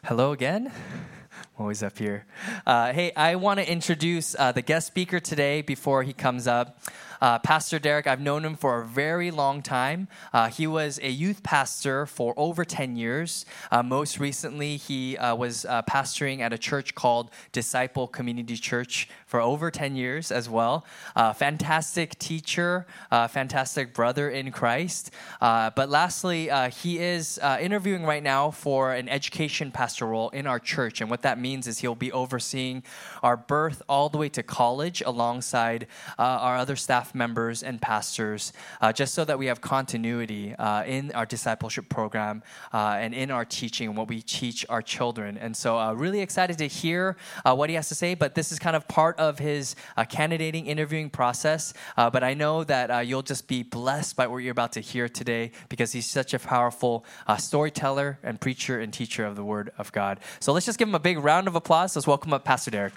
Hello again. I'm always up here. Hey, I want to introduce the guest speaker today before he comes up. Pastor Derek, I've known him for a very long time. He was a youth pastor for over 10 years. Most recently, he was pastoring at a church called Disciple Community Church for over 10 years as well. Fantastic teacher, fantastic brother in Christ. But lastly, he is interviewing right now for an education pastor role in our church. And what that means is he'll be overseeing our birth all the way to college alongside our other staff members and pastors, just so that we have continuity in our discipleship program and in our teaching and what we teach our children. And so really excited to hear what he has to say, but this is kind of part of his candidating interviewing process. But I know that you'll just be blessed by what you're about to hear today because he's such a powerful storyteller and preacher and teacher of the Word of God. So let's just give him a big round of applause. Let's welcome up Pastor Derek.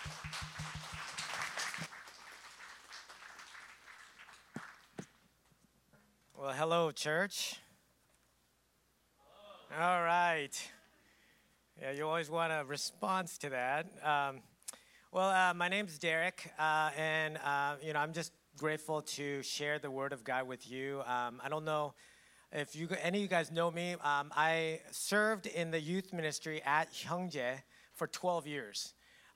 Well, hello, church. Hello. All right. Yeah, you always want a response to that. My name's Derek, and I'm just grateful to share the Word of God with you. I don't know if any of you guys know me. I served in the youth ministry at Hyungjae for 12 years.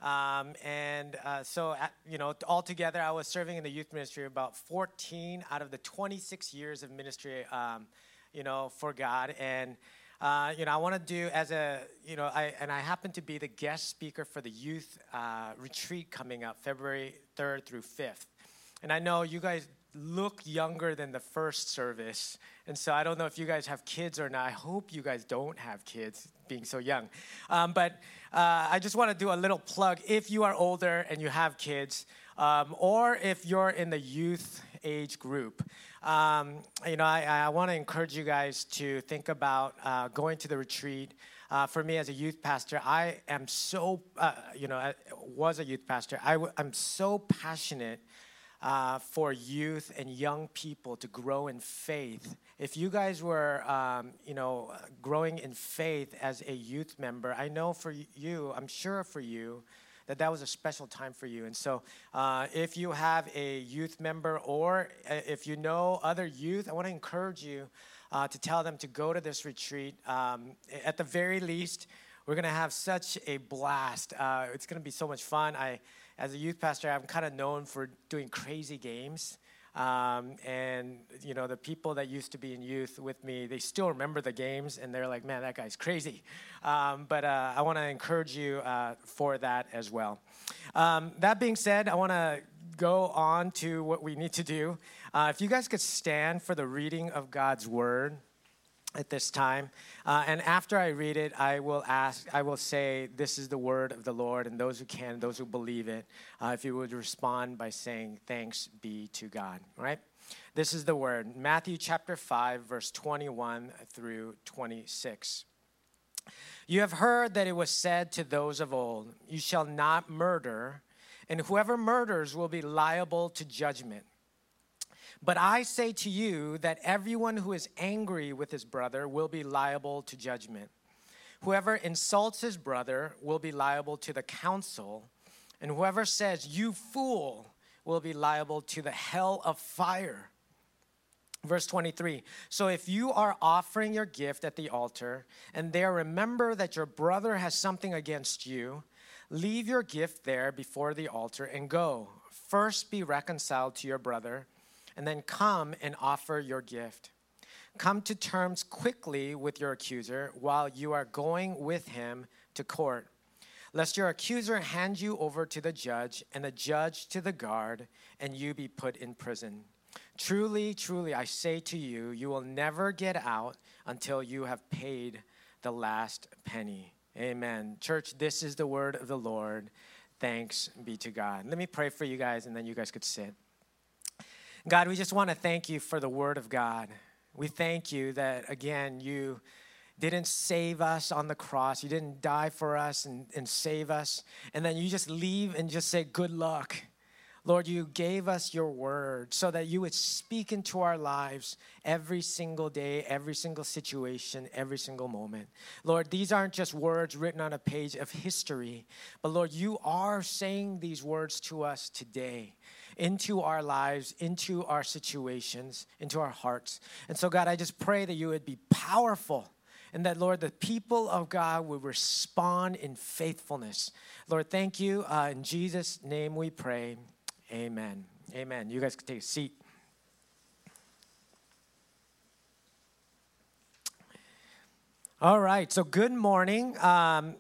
Altogether, I was serving in the youth ministry about 14 out of the 26 years of ministry, for God. And, I want to do I happen to be the guest speaker for the youth retreat coming up February 3rd through 5th. And I know you guys look younger than the first service. And so I don't know if you guys have kids or not. I hope you guys don't have kids being so young. I just want to do a little plug. If you are older and you have kids, or if you're in the youth age group, I want to encourage you guys to think about going to the retreat. For me as a youth pastor, I am so, I was a youth pastor. I'm so passionate for youth and young people to grow in faith. If you guys were, growing in faith as a youth member, I know for you, I'm sure for you, that was a special time for you. And so if you have a youth member or if you know other youth, I want to encourage you to tell them to go to this retreat. At the very least, we're going to have such a blast. It's going to be so much fun. As a youth pastor, I'm kind of known for doing crazy games. The people that used to be in youth with me, they still remember the games, and they're like, man, that guy's crazy. I want to encourage you for that as well. That being said, I want to go on to what we need to do. If you guys could stand for the reading of God's Word at this time. And after I read it, I will say, this is the word of the Lord, and those who can, those who believe it, if you would respond by saying, thanks be to God, all right? This is the word, Matthew chapter 5, verse 21 through 26. You have heard that it was said to those of old, you shall not murder, and whoever murders will be liable to judgment. But I say to you that everyone who is angry with his brother will be liable to judgment. Whoever insults his brother will be liable to the council, and whoever says, you fool, will be liable to the hell of fire. Verse 23, so if you are offering your gift at the altar, and there remember that your brother has something against you, leave your gift there before the altar and go. First be reconciled to your brother, and then come and offer your gift. Come to terms quickly with your accuser while you are going with him to court, lest your accuser hand you over to the judge and the judge to the guard, and you be put in prison. Truly, truly, I say to you, you will never get out until you have paid the last penny. Amen. Church, this is the word of the Lord. Thanks be to God. Let me pray for you guys, and then you guys could sit. God, we just want to thank you for the word of God. We thank you that, again, you didn't save us on the cross. You didn't die for us and save us. And then you just leave and just say, good luck. Lord, you gave us your word so that you would speak into our lives every single day, every single situation, every single moment. Lord, these aren't just words written on a page of history, but Lord, you are saying these words to us today, into our lives, into our situations, into our hearts. And so, God, I just pray that you would be powerful and that, Lord, the people of God would respond in faithfulness. Lord, thank you. In Jesus' name we pray. Amen. Amen. You guys can take a seat. All right. So good morning. I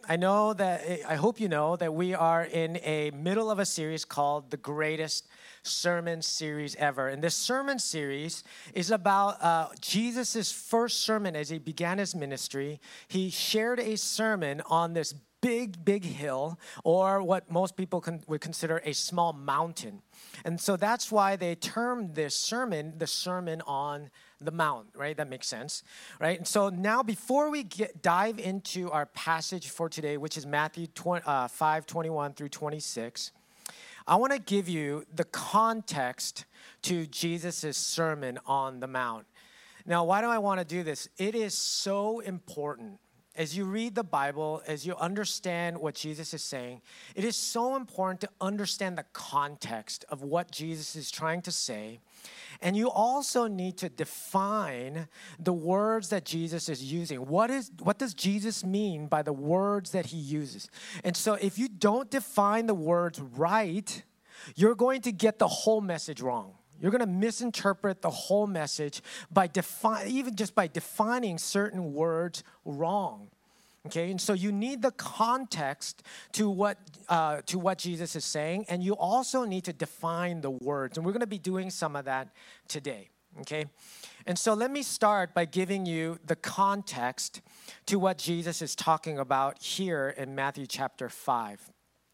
hope you know that we are in a middle of a series called The Greatest Sermon Series Ever. And this sermon series is about Jesus' first sermon as he began his ministry. He shared a sermon on this big hill, or what most people would consider a small mountain. And so that's why they termed this sermon the Sermon on the Mount, right? That makes sense, right? And so now before we dive into our passage for today, which is Matthew 5:21 through 26, I want to give you the context to Jesus' Sermon on the Mount. Now, why do I want to do this? It is so important. As you read the Bible, as you understand what Jesus is saying, it is so important to understand the context of what Jesus is trying to say. And you also need to define the words that Jesus is using. What does Jesus mean by the words that he uses? And so if you don't define the words right, you're going to get the whole message wrong. You're going to misinterpret the whole message by defining certain words wrong. Okay, and so you need the context to what Jesus is saying, and you also need to define the words. And we're going to be doing some of that today. Okay, and so let me start by giving you the context to what Jesus is talking about here in Matthew chapter 5.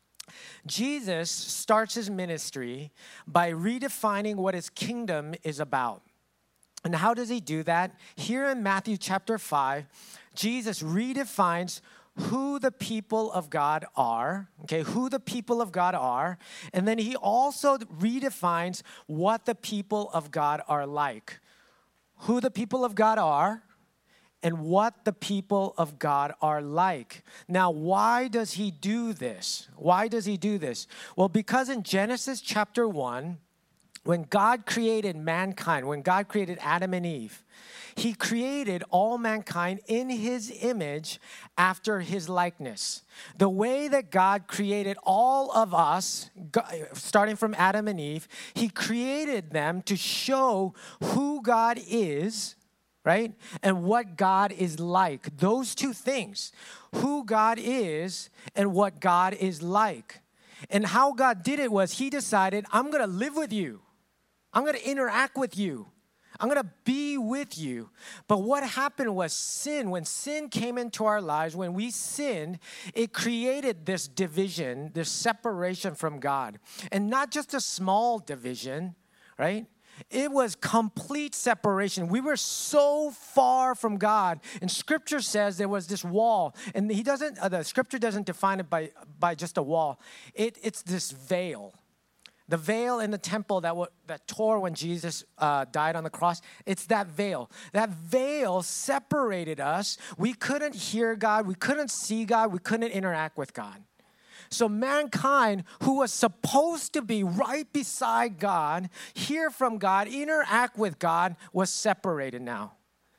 Jesus starts his ministry by redefining what his kingdom is about. And how does he do that? Here in Matthew chapter 5, Jesus redefines who the people of God are, okay, who the people of God are, and then he also redefines what the people of God are like. Who the people of God are, and what the people of God are like. Now, why does he do this? Why does he do this? Well, because in Genesis chapter 1, when God created mankind, when God created Adam and Eve, he created all mankind in his image after his likeness. The way that God created all of us, starting from Adam and Eve, he created them to show who God is, right? And what God is like. Those two things, who God is and what God is like. And how God did it was he decided, I'm going to live with you. I'm going to interact with you. I'm going to be with you. But what happened was sin. When sin came into our lives, when we sinned, it created this division, this separation from God. And not just a small division, right? It was complete separation. We were so far from God. And Scripture says there was this wall. And the Scripture doesn't define it by just a wall. It's this veil. The veil in the temple that tore when Jesus died on the cross, it's that veil. That veil separated us. We couldn't hear God. We couldn't see God. We couldn't interact with God. So mankind, who was supposed to be right beside God, hear from God, interact with God, was separated now.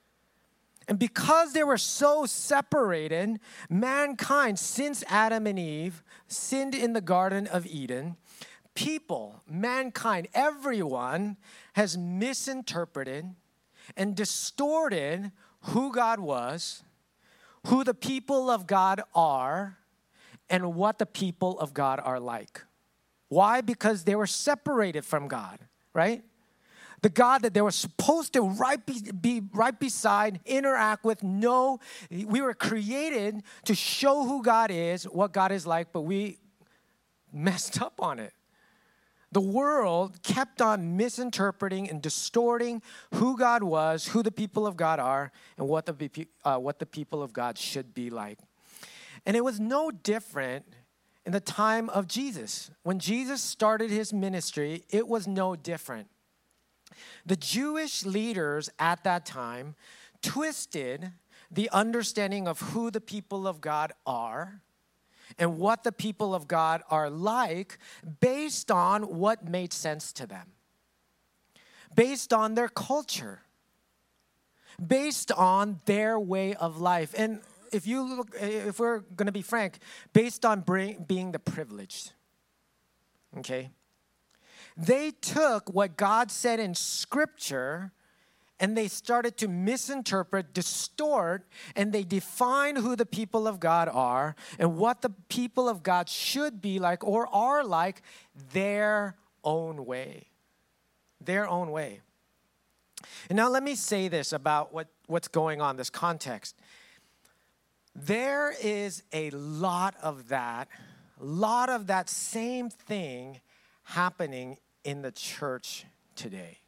And because they were so separated, mankind, since Adam and Eve, sinned in the Garden of Eden. People, mankind, everyone has misinterpreted and distorted who God was, who the people of God are, and what the people of God are like. Why? Because they were separated from God, right? The God that they were supposed to be right beside, interact with, know. We were created to show who God is, what God is like, but we messed up on it. The world kept on misinterpreting and distorting who God was, who the people of God are, and what the people of God should be like. And it was no different in the time of Jesus. When Jesus started his ministry, it was no different. The Jewish leaders at that time twisted the understanding of who the people of God are and what the people of God are like based on what made sense to them, based on their culture, based on their way of life. And if we're going to be frank, based on being the privileged, okay? They took what God said in Scripture and they started to misinterpret, distort, and they define who the people of God are and what the people of God should be like or are like their own way. Their own way. And now let me say this about what's going on, this context. There is a lot of that same thing happening in the church today.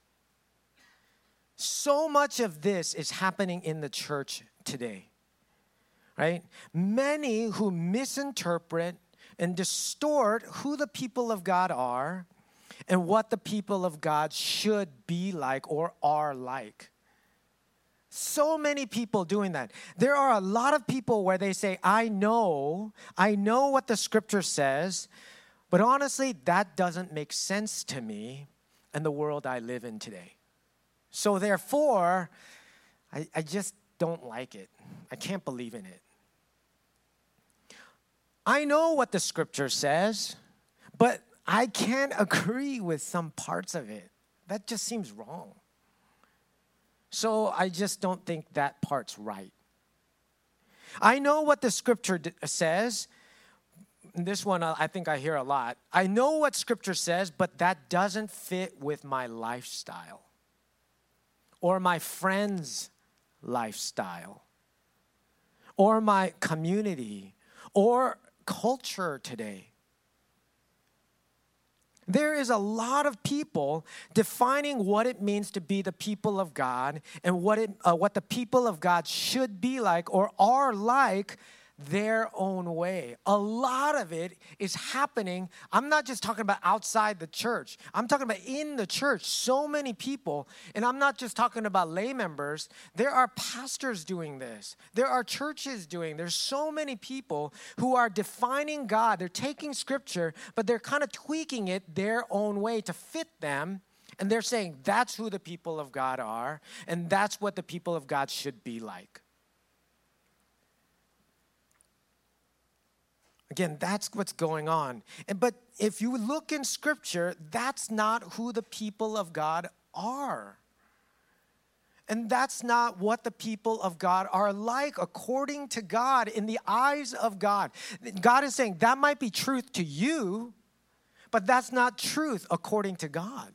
So much of this is happening in the church today, right? Many who misinterpret and distort who the people of God are and what the people of God should be like or are like. So many people doing that. There are a lot of people where they say, I know what the Scripture says, but honestly, that doesn't make sense to me and the world I live in today. So therefore, I just don't like it. I can't believe in it. I know what the Scripture says, but I can't agree with some parts of it. That just seems wrong. So I just don't think that part's right. I know what the Scripture says. This one I think I hear a lot. I know what Scripture says, but that doesn't fit with my lifestyle or my friend's lifestyle or my community or culture today. There is a lot of people defining what it means to be the people of God and what the people of God should be like or are like their own way. A lot of it is happening. I'm not just talking about outside the church. I'm talking about in the church. So many people, and I'm not just talking about lay members. There are pastors doing this. There are churches doing. There's so many people who are defining God. They're taking Scripture, but they're kind of tweaking it their own way to fit them. And they're saying that's who the people of God are, and that's what the people of God should be like. Again, that's what's going on. But if you look in Scripture, that's not who the people of God are. And that's not what the people of God are like according to God, in the eyes of God. God is saying that might be truth to you, but that's not truth according to God.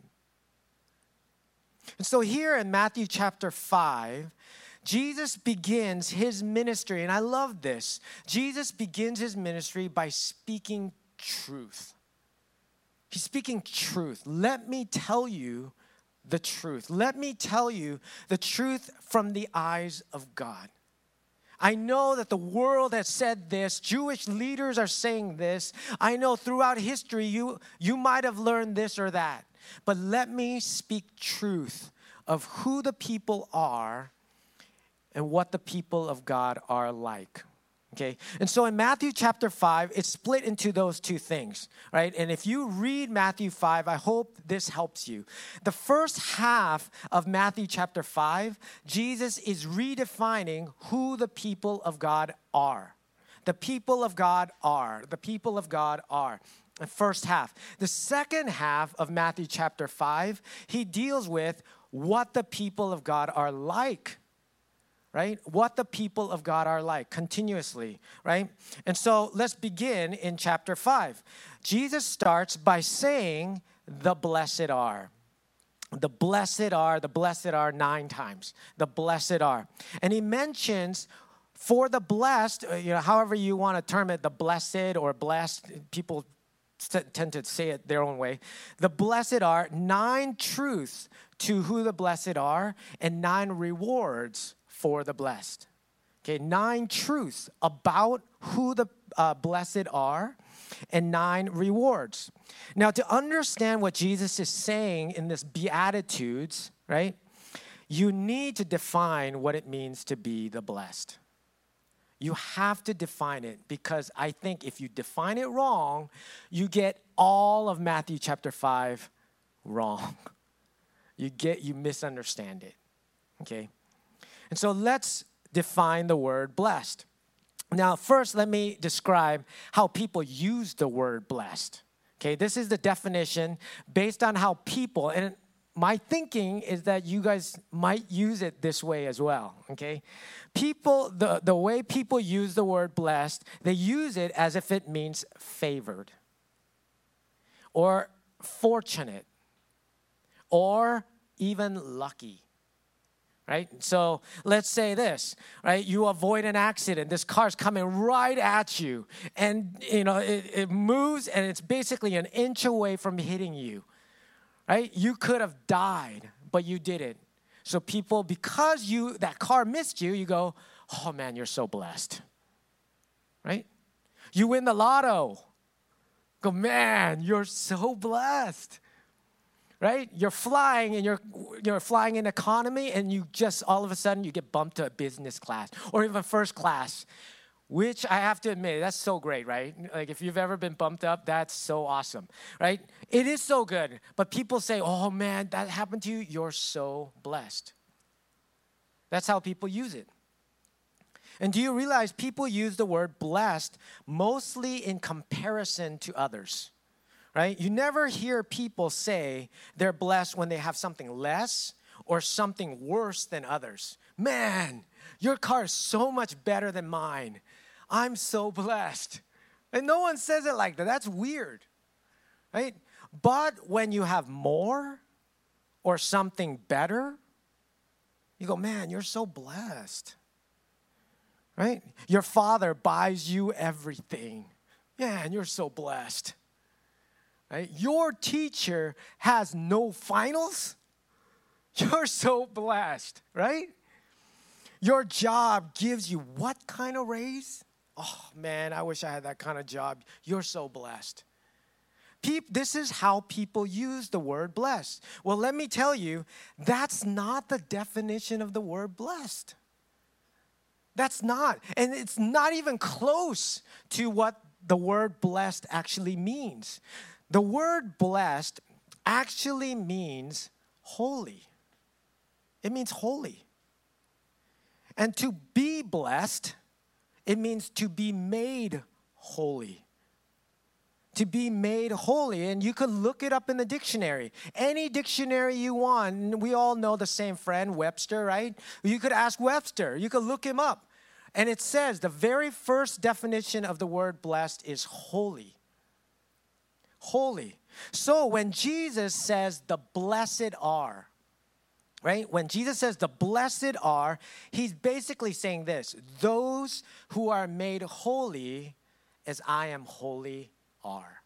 And so here in Matthew chapter 5, Jesus begins his ministry, and I love this. Jesus begins his ministry by speaking truth. He's speaking truth. Let me tell you the truth. Let me tell you the truth from the eyes of God. I know that the world has said this. Jewish leaders are saying this. I know throughout history you might have learned this or that. But let me speak truth of who the people are and what the people of God are like, okay? And so in Matthew chapter 5, it's split into those two things, right? And if you read Matthew 5, I hope this helps you. The first half of Matthew chapter 5, Jesus is redefining who the people of God are. The people of God are. The people of God are. The first half. The second half of Matthew chapter 5, he deals with what the people of God are like. Right? What the people of God are like continuously, right? And so let's begin in chapter 5. Jesus starts by saying, the blessed are. The blessed are 9 times. The blessed are. And he mentions for the blessed, however you want to term it, the blessed or blessed, people tend to say it their own way. The blessed are 9 truths to who the blessed are and 9 rewards for the blessed. Okay, 9 truths about who the blessed are and 9 rewards. Now, to understand what Jesus is saying in this Beatitudes, right, you need to define what it means to be the blessed. You have to define it, because I think if you define it wrong, you get all of Matthew chapter 5 wrong. You misunderstand it, okay? And so let's define the word blessed. Now, first, let me describe how people use the word blessed. Okay, this is the definition based on how people, and my thinking is that you guys might use it this way as well, okay? People, the way people use the word blessed, they use it as if it means favored or fortunate or even lucky. Right? So let's say this, right? You avoid an accident. This car's coming right at you. And, it moves and it's basically an inch away from hitting you. Right? You could have died, but you didn't. So people, because that car missed you, you go, oh man, you're so blessed. Right? You win the lotto. Go, man, you're so blessed. Right? You're flying and you're flying in economy, and you just all of a sudden you get bumped to a business class or even first class, which I have to admit, that's so great, right? Like if you've ever been bumped up, that's so awesome, right? It is so good. But people say, oh man, that happened to you. You're so blessed. That's how people use it. And do you realize people use the word blessed mostly in comparison to others? Right? You never hear people say they're blessed when they have something less or something worse than others. Man, your car is so much better than mine. I'm so blessed. And no one says it like that. That's weird. Right? But when you have more or something better, you go, man, you're so blessed. Right? Your father buys you everything. Man, you're so blessed. Right? Your teacher has no finals. You're so blessed, right? Your job gives you what kind of raise? Oh, man, I wish I had that kind of job. You're so blessed. This is how people use the word blessed. Well, let me tell you, that's not the definition of the word blessed. That's not. And it's not even close to what the word blessed actually means. The word blessed actually means holy. It means holy. And to be blessed, it means to be made holy. To be made holy. And you could look it up in the dictionary. Any dictionary you want. We all know the same friend, Webster, right? You could ask Webster. You could look him up. And it says the very first definition of the word blessed is holy. Holy. So when Jesus says the blessed are, right? When Jesus says the blessed are, he's basically saying this: those who are made holy as I am holy are.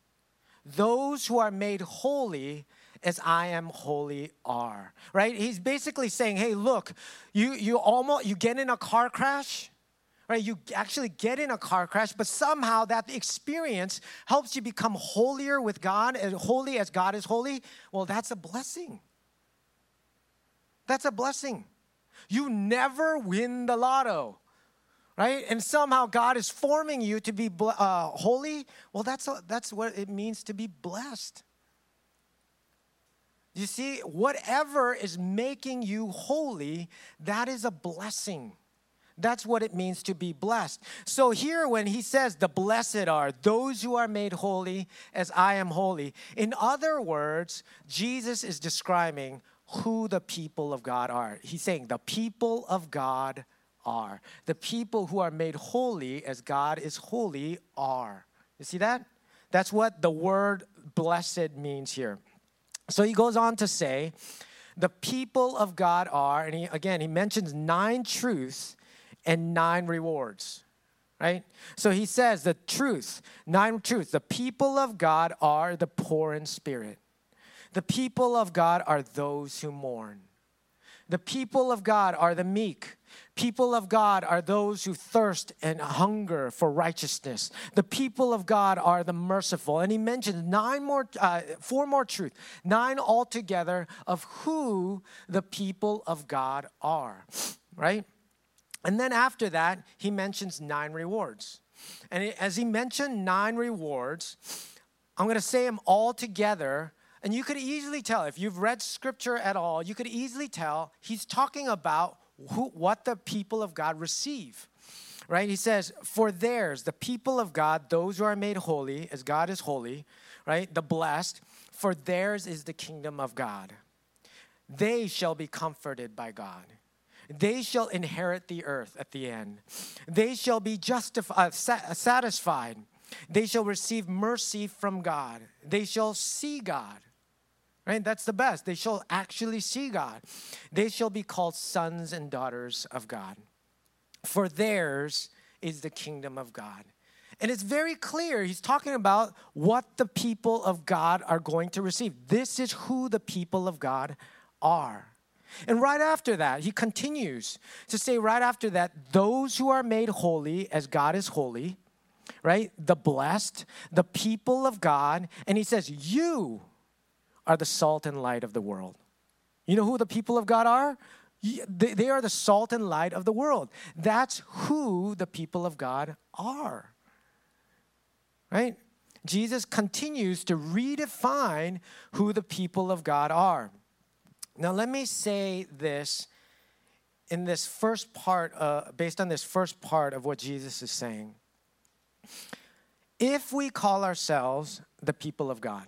Those who are made holy as I am holy are. Right? He's basically saying, hey, look, you get in a car crash. Right, you actually get in a car crash, but somehow that experience helps you become holier with God, as holy as God is holy. Well, that's a blessing. That's a blessing. You never win the lotto, right? And somehow God is forming you to be holy. Well, that's what it means to be blessed. You see, whatever is making you holy, that is a blessing. That's what it means to be blessed. So here when he says the blessed are those who are made holy as I am holy. In other words, Jesus is describing who the people of God are. He's saying the people of God are. The people who are made holy as God is holy are. You see that? That's what the word blessed means here. So he goes on to say, the people of God are, and he mentions 9 truths and 9 rewards, right? So he says the truth, 9 truths. The people of God are the poor in spirit. The people of God are those who mourn. The people of God are the meek. People of God are those who thirst and hunger for righteousness. The people of God are the merciful. And he mentions 4 more truths, 9 altogether of who the people of God are, right? And then after that, he mentions 9 rewards. And as he mentioned 9 rewards, I'm going to say them all together. And you could easily tell, if you've read scripture at all, you could easily tell he's talking about what the people of God receive, right? He says, for theirs, the people of God, those who are made holy, as God is holy, right? The blessed, for theirs is the kingdom of God. They shall be comforted by God. They shall inherit the earth at the end. They shall be satisfied. They shall receive mercy from God. They shall see God. Right? That's the best. They shall actually see God. They shall be called sons and daughters of God. For theirs is the kingdom of God. And it's very clear. He's talking about what the people of God are going to receive. This is who the people of God are. And right after that, he continues to say right after that, those who are made holy as God is holy, right? The blessed, the people of God. And he says, you are the salt and light of the world. You know who the people of God are? They are the salt and light of the world. That's who the people of God are. Right? Jesus continues to redefine who the people of God are. Now let me say this in this first part, based on this first part of what Jesus is saying. If we call ourselves the people of God,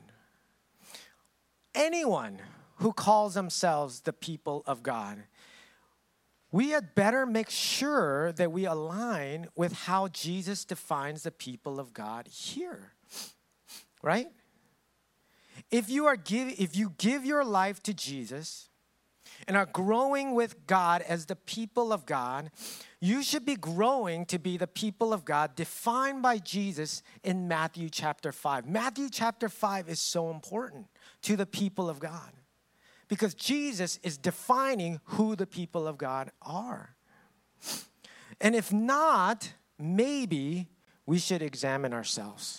anyone who calls themselves the people of God, we had better make sure that we align with how Jesus defines the people of God here, right? If you give your life to Jesus and are growing with God as the people of God, you should be growing to be the people of God defined by Jesus in Matthew chapter 5. Matthew chapter 5 is so important to the people of God because Jesus is defining who the people of God are. And if not, maybe we should examine ourselves.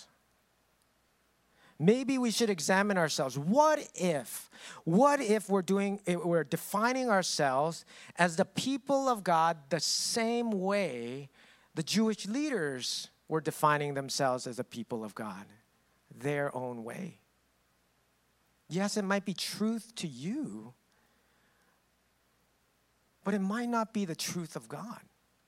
Maybe we should examine ourselves. What if we're defining ourselves as the people of God the same way the Jewish leaders were defining themselves as the people of God, their own way? Yes, it might be truth to you, but it might not be the truth of God.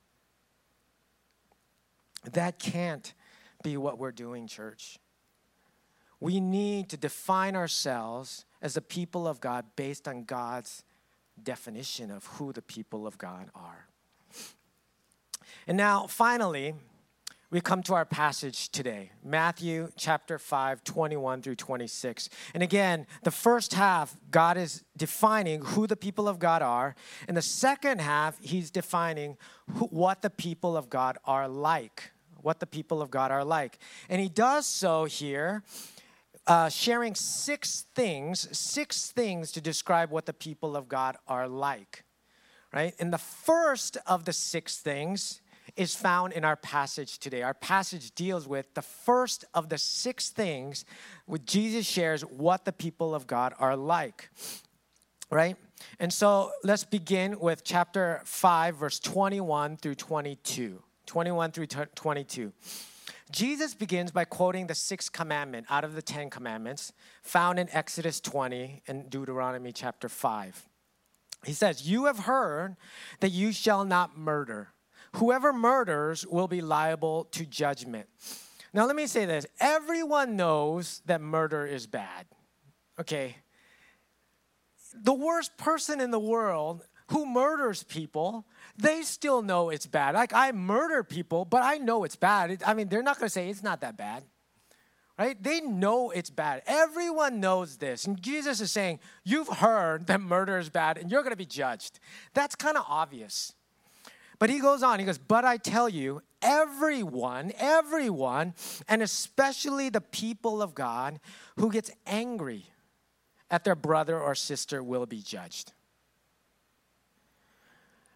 That can't be what we're doing, church. We need to define ourselves as the people of God based on God's definition of who the people of God are. And now, finally, we come to our passage today, Matthew chapter 5, 21 through 26. And again, the first half, God is defining who the people of God are. In the second half, he's defining what the people of God are like. What the people of God are like. And he does so here, sharing 6 things to describe what the people of God are like. Right? And the first of the 6 things is found in our passage today. Our passage deals with the first of the 6 things where Jesus shares what the people of God are like, right? And so let's begin with chapter 5, verse 21 through 22. 21 through 22. Jesus begins by quoting the 6th commandment out of the 10 commandments found in Exodus 20 and Deuteronomy chapter 5. He says, "You have heard that you shall not murder. Whoever murders will be liable to judgment." Now, let me say this. Everyone knows that murder is bad, okay? The worst person in the world who murders people, they still know it's bad. Like, I murder people, but I know it's bad. I mean, they're not going to say it's not that bad, right? They know it's bad. Everyone knows this. And Jesus is saying, you've heard that murder is bad, and you're going to be judged. That's kind of obvious. But he goes on, he goes, "But I tell you, everyone, and especially the people of God who gets angry at their brother or sister will be judged."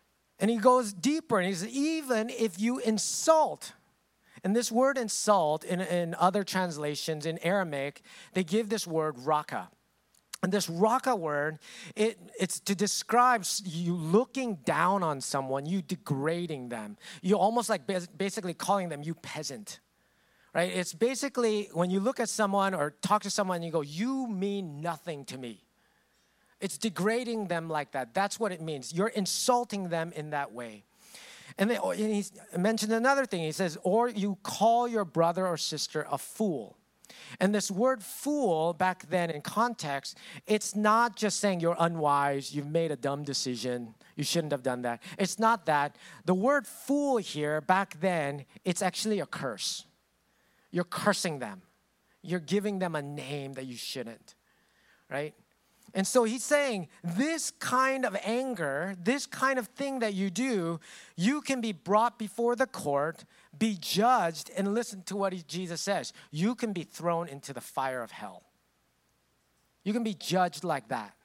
And he goes deeper, and he says, even if you insult. And this word insult, in other translations, in Aramaic, they give this word raka. And this raka word, it's to describe you looking down on someone, you degrading them. You almost like basically calling them you peasant, right? It's basically when you look at someone or talk to someone and you go, you mean nothing to me. It's degrading them like that. That's what it means. You're insulting them in that way. And he mentioned another thing. He says, or you call your brother or sister a fool. And this word fool, back then in context, it's not just saying you're unwise, you've made a dumb decision, you shouldn't have done that. It's not that. The word fool here, back then, it's actually a curse. You're cursing them. You're giving them a name that you shouldn't, right? And so he's saying this kind of anger, this kind of thing that you do, you can be brought before the court, be judged, and listen to what Jesus says. You can be thrown into the fire of hell. You can be judged like that.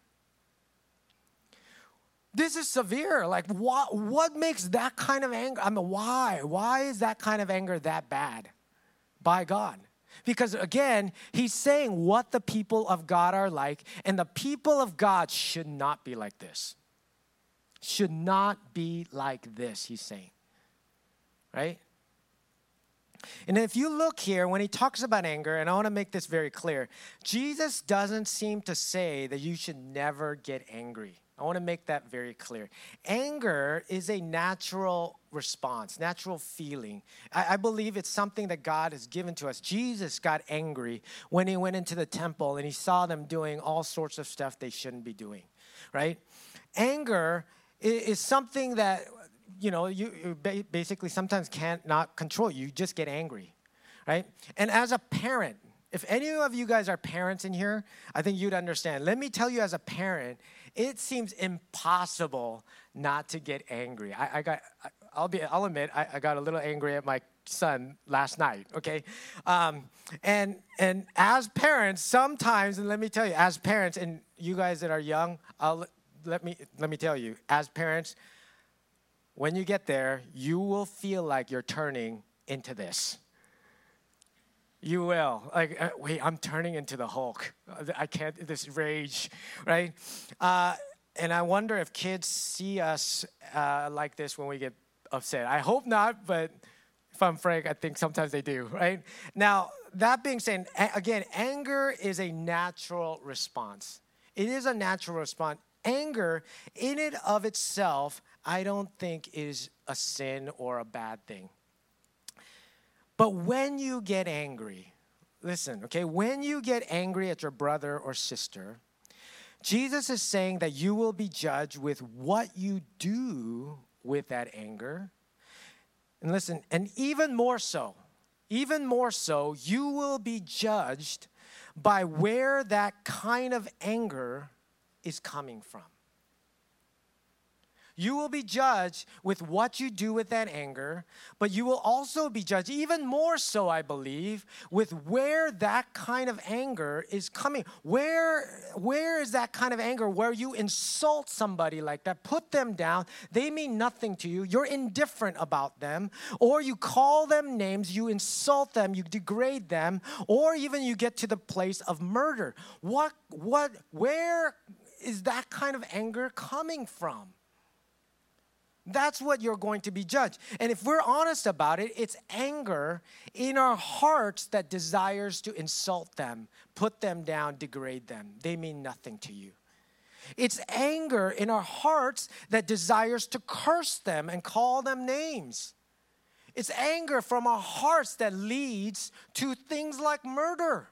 This is severe. Like, what makes that kind of anger? I mean, why? Why is that kind of anger that bad by God? Because again, he's saying what the people of God are like, and the people of God should not be like this. Should not be like this, he's saying. Right? And if you look here, when he talks about anger, and I want to make this very clear, Jesus doesn't seem to say that you should never get angry. I want to make that very clear. Anger is a natural response, natural feeling. I believe it's something that God has given to us. Jesus got angry when he went into the temple and he saw them doing all sorts of stuff they shouldn't be doing, right? Anger is something that, you basically sometimes can't not control. You just get angry, right? And as a parent, if any of you guys are parents in here, I think you'd understand. Let me tell you, as a parent, it seems impossible not to get angry. I'll admit, I got a little angry at my son last night. Okay, and as parents, sometimes, and let me tell you, as parents, and you guys that are young, let me tell you, as parents, when you get there, you will feel like you're turning into this. You will. Wait, I'm turning into the Hulk. I can't, this rage, right? And I wonder if kids see us like this when we get upset. I hope not, but if I'm frank, I think sometimes they do, right? Now, that being said, again, anger is a natural response. It is a natural response. Anger, in and of itself, I don't think is a sin or a bad thing. But when you get angry, listen, okay, when you get angry at your brother or sister, Jesus is saying that you will be judged with what you do with that anger. And listen, and even more so, you will be judged by where that kind of anger is coming from. You will be judged with what you do with that anger, but you will also be judged, even more so, I believe, with where that kind of anger is coming. Where is that kind of anger where you insult somebody like that, put them down, they mean nothing to you, you're indifferent about them, or you call them names, you insult them, you degrade them, or even you get to the place of murder. Where is that kind of anger coming from? That's what you're going to be judged. And if we're honest about it, it's anger in our hearts that desires to insult them, put them down, degrade them. They mean nothing to you. It's anger in our hearts that desires to curse them and call them names. It's anger from our hearts that leads to things like murder.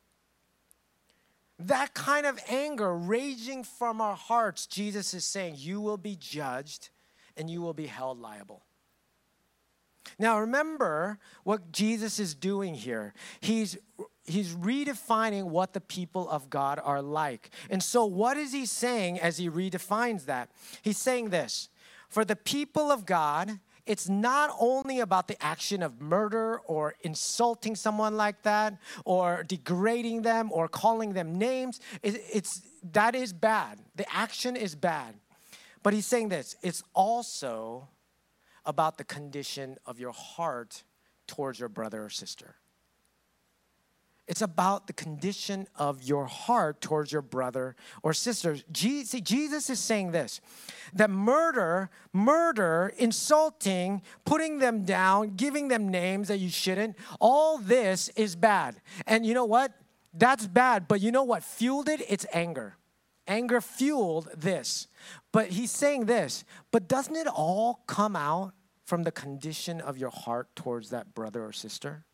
That kind of anger raging from our hearts, Jesus is saying, you will be judged and you will be held liable. Now remember what Jesus is doing here. He's redefining what the people of God are like. And so what is he saying as he redefines that? He's saying this: for the people of God, it's not only about the action of murder or insulting someone like that or degrading them or calling them names. That is bad. The action is bad. But he's saying this, it's also about the condition of your heart towards your brother or sister. It's about the condition of your heart towards your brother or sister. See, Jesus is saying this, that murder, insulting, putting them down, giving them names that you shouldn't, all this is bad. And you know what? That's bad, but you know what fueled it? It's anger. Anger fueled this. But he's saying this, but doesn't it all come out from the condition of your heart towards that brother or sister?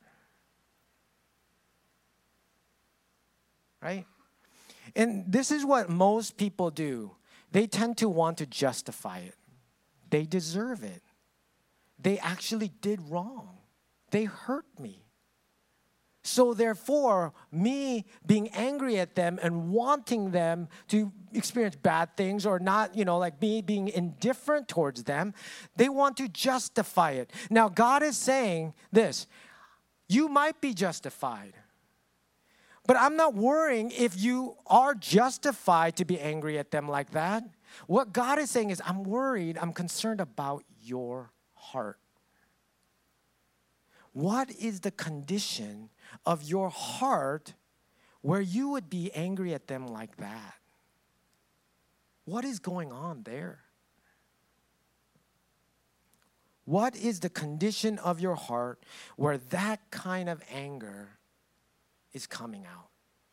Right? And this is what most people do. They tend to want to justify it. They deserve it. They actually did wrong. They hurt me. So therefore, me being angry at them and wanting them to experience bad things or not, like me being indifferent towards them, they want to justify it. Now, God is saying this, you might be justified. But I'm not worrying if you are justified to be angry at them like that. What God is saying is, I'm concerned about your heart. What is the condition of your heart where you would be angry at them like that? What is going on there? What is the condition of your heart where that kind of anger is coming out?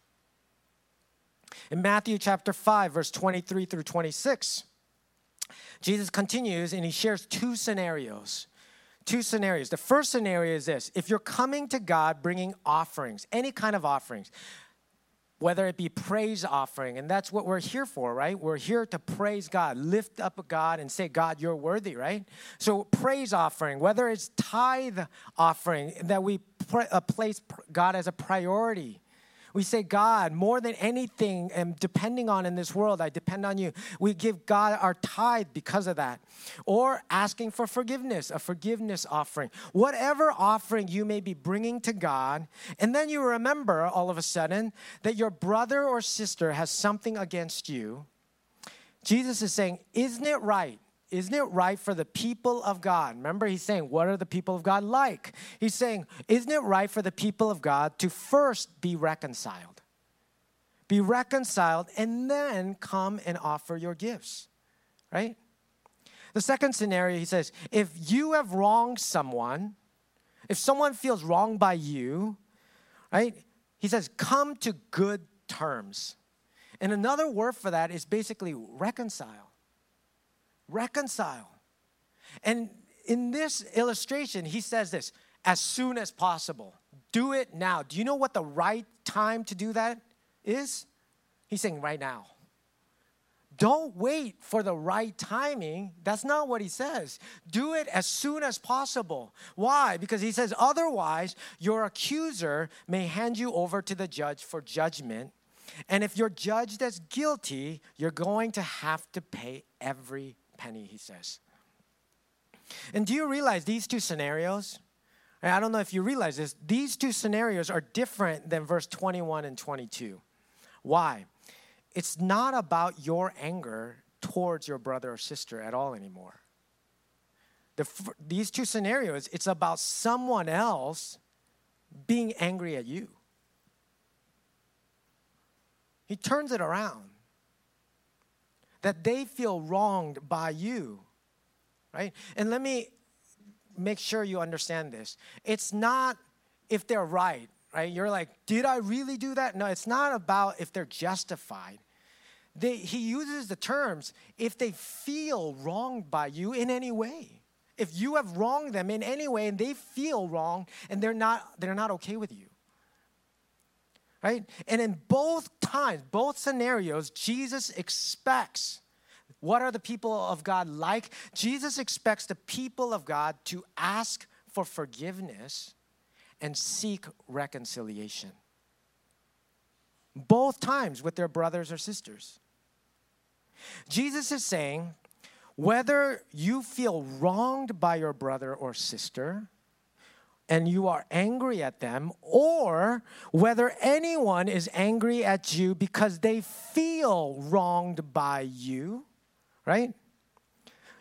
In Matthew chapter 5, verse 23 through 26, Jesus continues and he shares two scenarios. The first scenario is this. If you're coming to God bringing offerings, any kind of offerings, whether it be praise offering, and that's what we're here for, right? We're here to praise God, lift up God and say, God, you're worthy, right? So praise offering, whether it's tithe offering, that we place God as a priority. We say, God, more than anything I'm depending on in this world, I depend on you. We give God our tithe because of that. Or asking for forgiveness, a forgiveness offering. Whatever offering you may be bringing to God, and then you remember all of a sudden that your brother or sister has something against you. Jesus is saying, isn't it right? Isn't it right for the people of God? Remember, he's saying, what are the people of God like? He's saying, isn't it right for the people of God to first be reconciled? Be reconciled and then come and offer your gifts, right? The second scenario, he says, if you have wronged someone, if someone feels wronged by you, right? He says, come to good terms. And another word for that is basically reconcile. Reconcile. And in this illustration, he says this, as soon as possible. Do it now. Do you know what the right time to do that is? He's saying right now. Don't wait for the right timing. That's not what he says. Do it as soon as possible. Why? Because he says, otherwise, your accuser may hand you over to the judge for judgment. And if you're judged as guilty, you're going to have to pay every penny, he says. And do you realize these two scenarios? I don't know if you realize this. These two scenarios are different than verse 21 and 22. Why? It's not about your anger towards your brother or sister at all anymore. These two scenarios, it's about someone else being angry at you. He turns it around. That they feel wronged by you, right? And let me make sure you understand this. It's not if they're right? You're like, did I really do that? No, it's not about if they're justified. He uses the terms, if they feel wronged by you in any way. If you have wronged them in any way and they feel wrong and they're not okay with you. Right? And in both times, both scenarios, Jesus expects, what are the people of God like? Jesus expects the people of God to ask for forgiveness and seek reconciliation. Both times with their brothers or sisters. Jesus is saying, whether you feel wronged by your brother or sister, and you are angry at them, or whether anyone is angry at you because they feel wronged by you, right?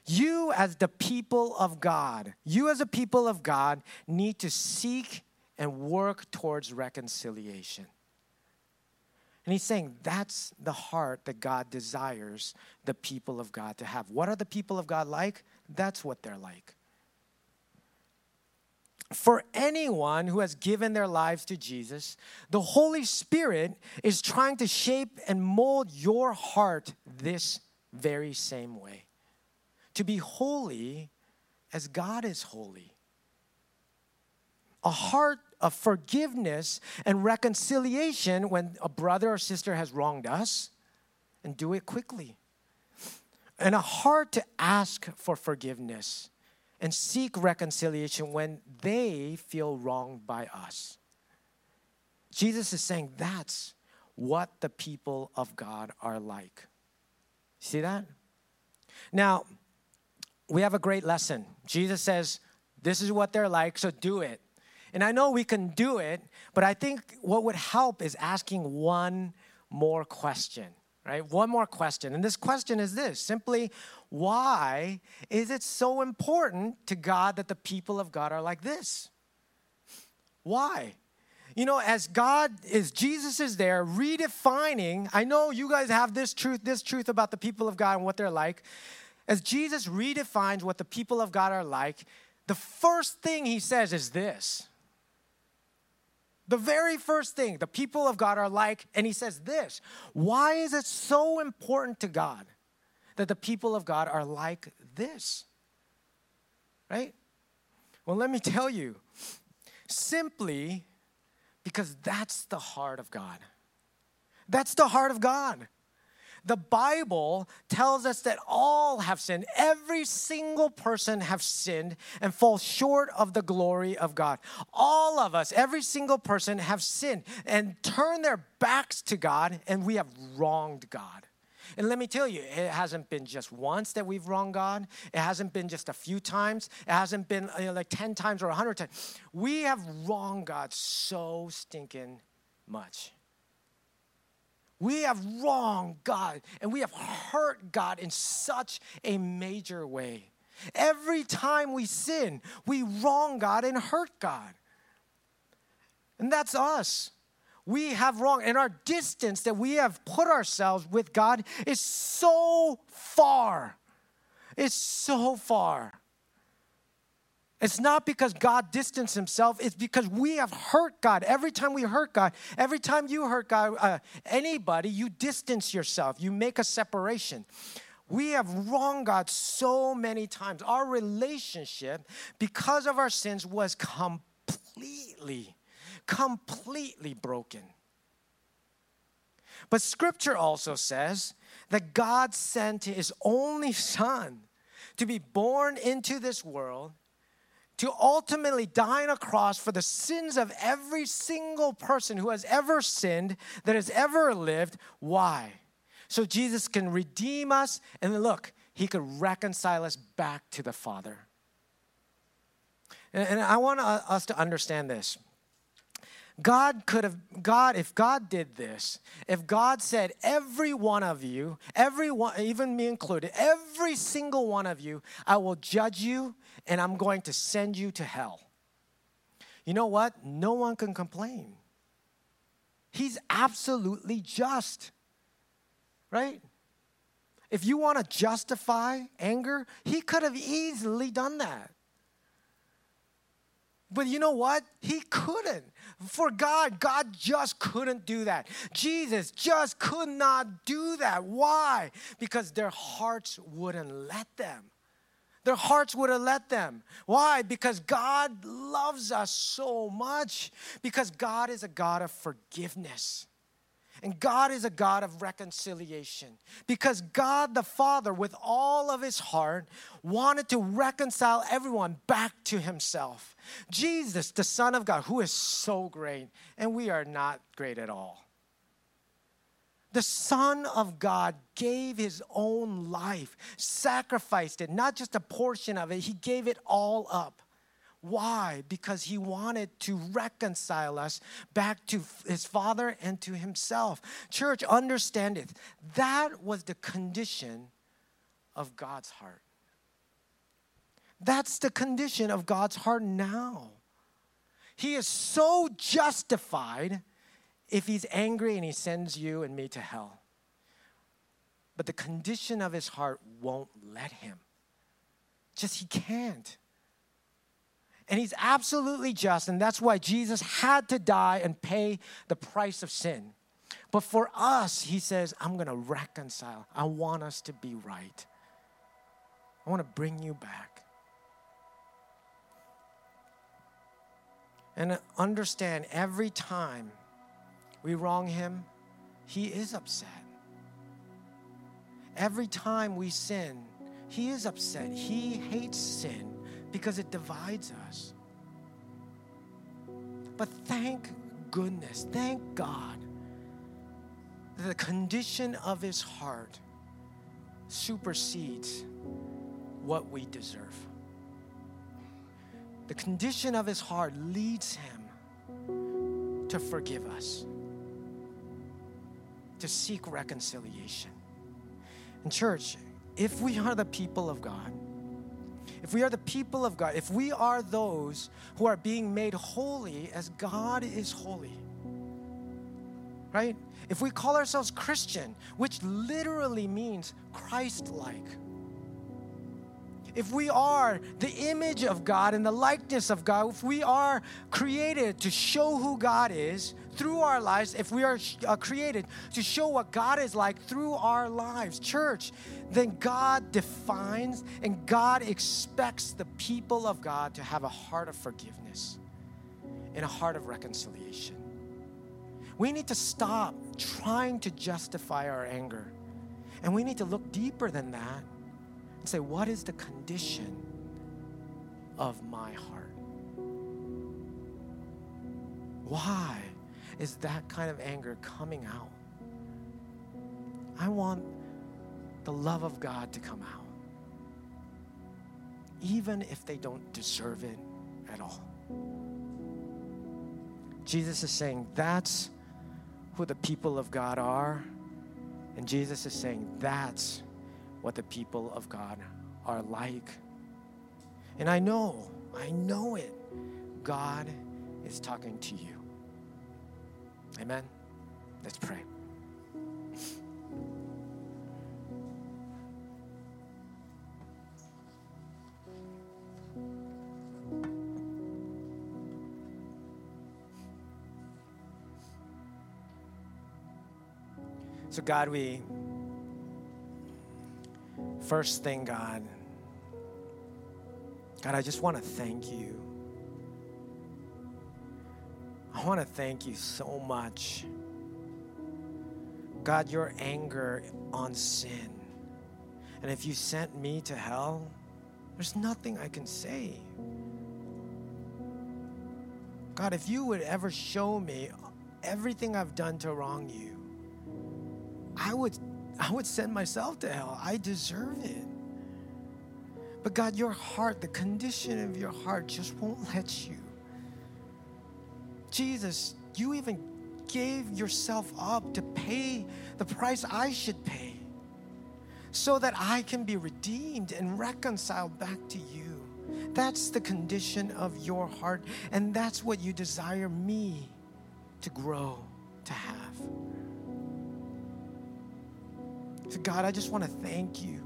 You as the people of God, need to seek and work towards reconciliation. And he's saying that's the heart that God desires the people of God to have. What are the people of God like? That's what they're like. For anyone who has given their lives to Jesus, the Holy Spirit is trying to shape and mold your heart this very same way. To be holy as God is holy. A heart of forgiveness and reconciliation when a brother or sister has wronged us, and do it quickly. And a heart to ask for forgiveness and seek reconciliation when they feel wronged by us. Jesus is saying that's what the people of God are like. See that? Now, we have a great lesson. Jesus says, this is what they're like, so do it. And I know we can do it, but I think what would help is asking one more question, right? One more question. And this question is this, simply, why is it so important to God that the people of God are like this? Why? You know, as Jesus is there redefining, I know you guys have this truth about the people of God and what they're like. As Jesus redefines what the people of God are like, the first thing he says is this. The very first thing the people of God are like, and he says this. Why is it so important to God that the people of God are like this? Right? Well, let me tell you. Simply because that's the heart of God. That's the heart of God. The Bible tells us that all have sinned. Every single person have sinned and fall short of the glory of God. All of us, every single person have sinned and turned their backs to God, and we have wronged God. And let me tell you, it hasn't been just once that we've wronged God. It hasn't been just a few times. It hasn't been like 10 times or 100 times. We have wronged God so stinking much. We have wronged God, and we have hurt God in such a major way. Every time we sin, we wrong God and hurt God. And that's us. We have wrong, and our distance that we have put ourselves with God is so far. It's so far. It's not because God distanced himself. It's because we have hurt God. Every time we hurt God, every time you hurt God, anybody, you distance yourself. You make a separation. We have wronged God so many times. Our relationship, because of our sins, was completely broken. But Scripture also says that God sent his only Son to be born into this world, to ultimately die on a cross for the sins of every single person who has ever sinned, that has ever lived. Why? So Jesus can redeem us, and then look, he could reconcile us back to the Father. And I want us to understand this. If God did this, if God said, every one of you, everyone, even me included, every single one of you, I will judge you and I'm going to send you to hell. You know what? No one can complain. He's absolutely just, right? If you want to justify anger, he could have easily done that. But you know what? He couldn't. For God just couldn't do that. Jesus just could not do that. Why? Because their hearts wouldn't let them. Their hearts wouldn't let them. Why? Because God loves us so much. Because God is a God of forgiveness. And God is a God of reconciliation. Because God the Father, with all of his heart, wanted to reconcile everyone back to himself. Jesus, the Son of God, who is so great, and we are not great at all. The Son of God gave his own life, sacrificed it, not just a portion of it, he gave it all up. Why? Because he wanted to reconcile us back to his Father and to himself. Church, understand it. That was the condition of God's heart. That's the condition of God's heart now. He is so justified if he's angry and he sends you and me to hell. But the condition of his heart won't let him. Just he can't. And he's absolutely just, and that's why Jesus had to die and pay the price of sin. But for us, he says, I'm going to reconcile. I want us to be right. I want to bring you back. And understand, every time we wrong him, he is upset. Every time we sin, he is upset. He hates sin because it divides us. But thank goodness, thank God, the condition of his heart supersedes what we deserve. The condition of his heart leads him to forgive us, to seek reconciliation. And church, if we are the people of God, if we are the people of God, if we are those who are being made holy as God is holy, right? If we call ourselves Christian, which literally means Christ-like, if we are the image of God and the likeness of God, if we are created to show who God is through our lives, if we are created to show what God is like through our lives, church, then God defines and God expects the people of God to have a heart of forgiveness and a heart of reconciliation. We need to stop trying to justify our anger, and we need to look deeper than that and say, what is the condition of my heart? Why is that kind of anger coming out? I want the love of God to come out, even if they don't deserve it at all. Jesus is saying that's who the people of God are, and Jesus is saying that's what the people of God are like. And I know it. God is talking to you. Amen? Let's pray. So God, first thing, God, I just want to thank you. I want to thank you so much. God, your anger on sin. And if you sent me to hell, there's nothing I can say. God, if you would ever show me everything I've done to wrong you, I would send myself to hell. I deserve it. But God, your heart, the condition of your heart just won't let you. Jesus, you even gave yourself up to pay the price I should pay so that I can be redeemed and reconciled back to you. That's the condition of your heart, and that's what you desire me to grow to have. So God, I just want to thank you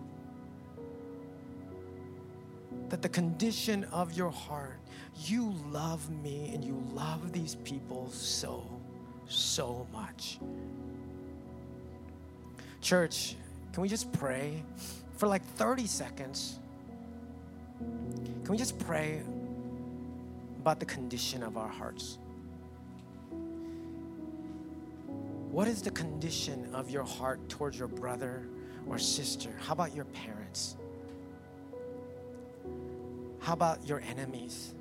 that the condition of your heart, you love me and you love these people so, so much. Church, can we just pray for like 30 seconds? Can we just pray about the condition of our hearts? What is the condition of your heart towards your brother or sister? How about your parents? How about your enemies?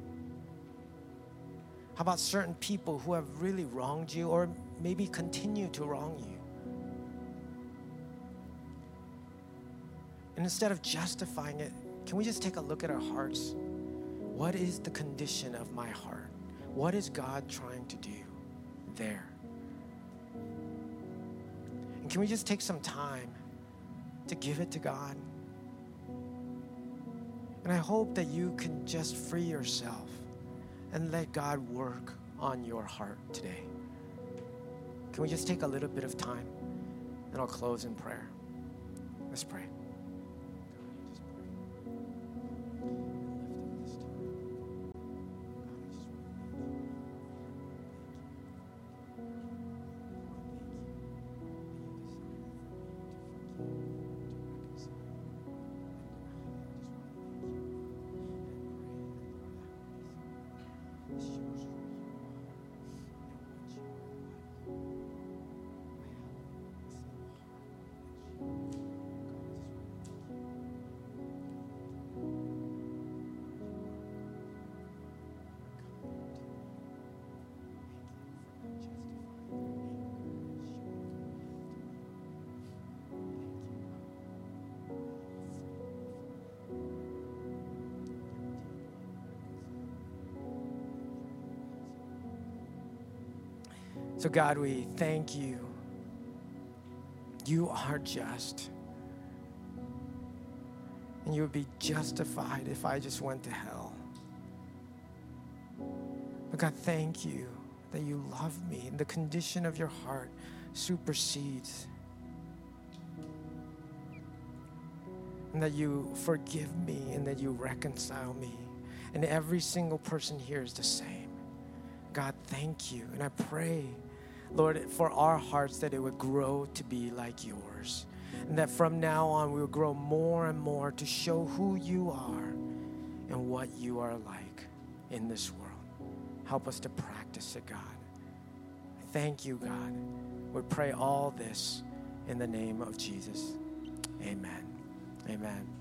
How about certain people who have really wronged you or maybe continue to wrong you? And instead of justifying it, can we just take a look at our hearts? What is the condition of my heart? What is God trying to do there? And can we just take some time to give it to God? And I hope that you can just free yourself and let God work on your heart today. Can we just take a little bit of time? And I'll close in prayer. Let's pray. So God, we thank you. You are just. And you would be justified if I just went to hell. But God, thank you that you love me and the condition of your heart supersedes. And that you forgive me and that you reconcile me. And every single person here is the same. God, thank you. And I pray, Lord, for our hearts that it would grow to be like yours. And that from now on we will grow more and more to show who you are and what you are like in this world. Help us to practice it, God. Thank you, God. We pray all this in the name of Jesus. Amen. Amen.